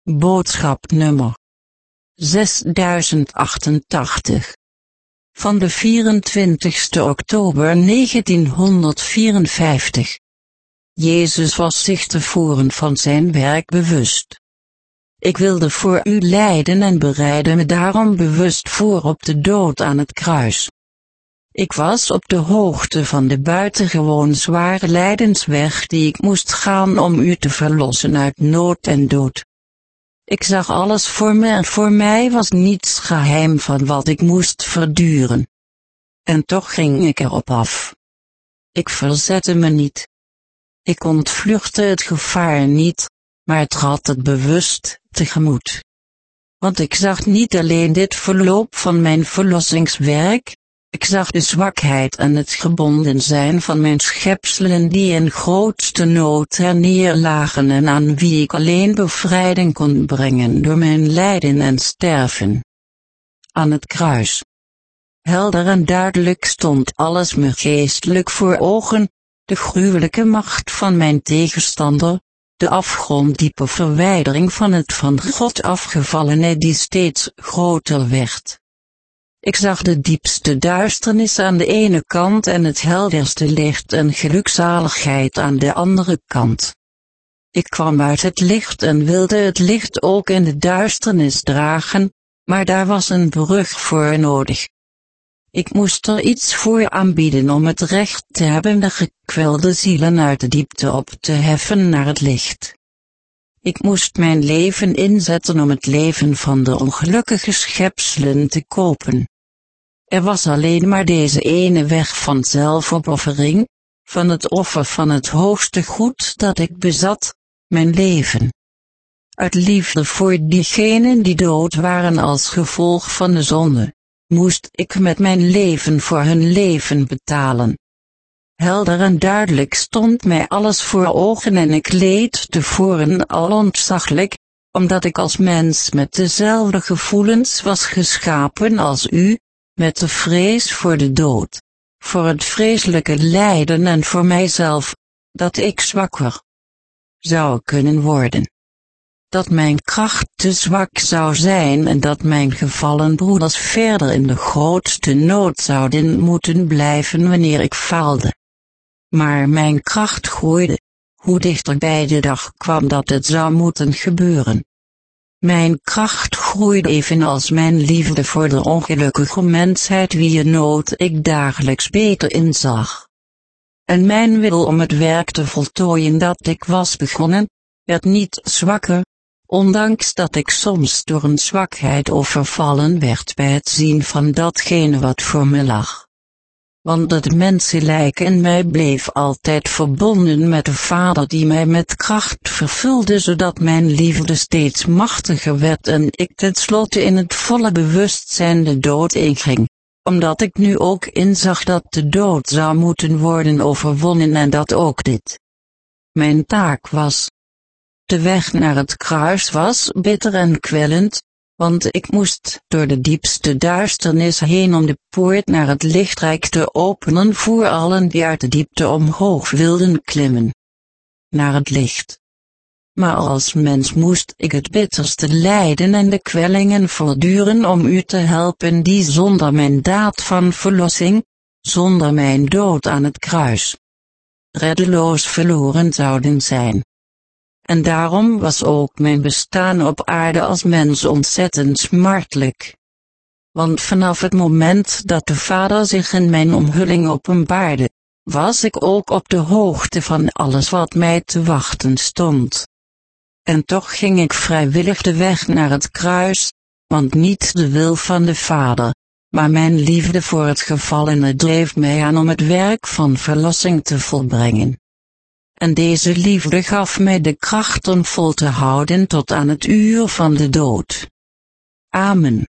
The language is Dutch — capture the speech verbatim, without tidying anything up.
Boodschap nummer zesduizend achtentachtig. Van de vierentwintigste oktober negentienhonderdvierenvijftig. Jezus was zich tevoren van zijn werk bewust. Ik wilde voor u lijden en bereidde me daarom bewust voor op de dood aan het kruis. Ik was op de hoogte van de buitengewoon zware lijdensweg die ik moest gaan om u te verlossen uit nood en dood. Ik zag alles voor me en voor mij was niets geheim van wat ik moest verduren. En toch ging ik erop af. Ik verzette me niet. Ik ontvluchtte het gevaar niet, maar trad het bewust tegemoet. Want ik zag niet alleen dit verloop van mijn verlossingswerk, ik zag de zwakheid en het gebonden zijn van mijn schepselen die in grootste nood er neerlagen en aan wie ik alleen bevrijding kon brengen door mijn lijden en sterven. Aan het kruis. Helder en duidelijk stond alles me geestelijk voor ogen, de gruwelijke macht van mijn tegenstander, de afgronddiepe verwijdering van het van God afgevallene die steeds groter werd. Ik zag de diepste duisternis aan de ene kant en het helderste licht en gelukzaligheid aan de andere kant. Ik kwam uit het licht en wilde het licht ook in de duisternis dragen, maar daar was een brug voor nodig. Ik moest er iets voor aanbieden om het recht te hebben de gekwelde zielen uit de diepte op te heffen naar het licht. Ik moest mijn leven inzetten om het leven van de ongelukkige schepselen te kopen. Er was alleen maar deze ene weg van zelfopoffering, van het offer van het hoogste goed dat ik bezat, mijn leven. Uit liefde voor diegenen die dood waren als gevolg van de zonde, moest ik met mijn leven voor hun leven betalen. Helder en duidelijk stond mij alles voor ogen en ik leed tevoren al ontzaglijk, omdat ik als mens met dezelfde gevoelens was geschapen als u, met de vrees voor de dood, voor het vreselijke lijden en voor mijzelf, dat ik zwakker zou kunnen worden. Dat mijn kracht te zwak zou zijn en dat mijn gevallen broeders verder in de grootste nood zouden moeten blijven wanneer ik faalde. Maar mijn kracht groeide, hoe dichter bij de dag kwam dat het zou moeten gebeuren. Mijn kracht groeide evenals mijn liefde voor de ongelukkige mensheid wier nood ik dagelijks beter inzag. En mijn wil om het werk te voltooien dat ik was begonnen, werd niet zwakker, ondanks dat ik soms door een zwakheid overvallen werd bij het zien van datgene wat voor me lag. Want het mensenlijk in mij bleef altijd verbonden met de Vader die mij met kracht vervulde zodat mijn liefde steeds machtiger werd en ik tenslotte in het volle bewustzijn de dood inging, omdat ik nu ook inzag dat de dood zou moeten worden overwonnen en dat ook dit mijn taak was. De weg naar het kruis was bitter en kwellend, want ik moest door de diepste duisternis heen om de poort naar het lichtrijk te openen voor allen die uit de diepte omhoog wilden klimmen. Naar het licht. Maar als mens moest ik het bitterste lijden en de kwellingen verduren om u te helpen die zonder mijn daad van verlossing, zonder mijn dood aan het kruis, reddeloos verloren zouden zijn. En daarom was ook mijn bestaan op aarde als mens ontzettend smartelijk. Want vanaf het moment dat de Vader zich in mijn omhulling openbaarde, was ik ook op de hoogte van alles wat mij te wachten stond. En toch ging ik vrijwillig de weg naar het kruis, want niet de wil van de Vader, maar mijn liefde voor het gevallene dreef mij aan om het werk van verlossing te volbrengen. En deze liefde gaf mij de kracht om vol te houden tot aan het uur van de dood. Amen.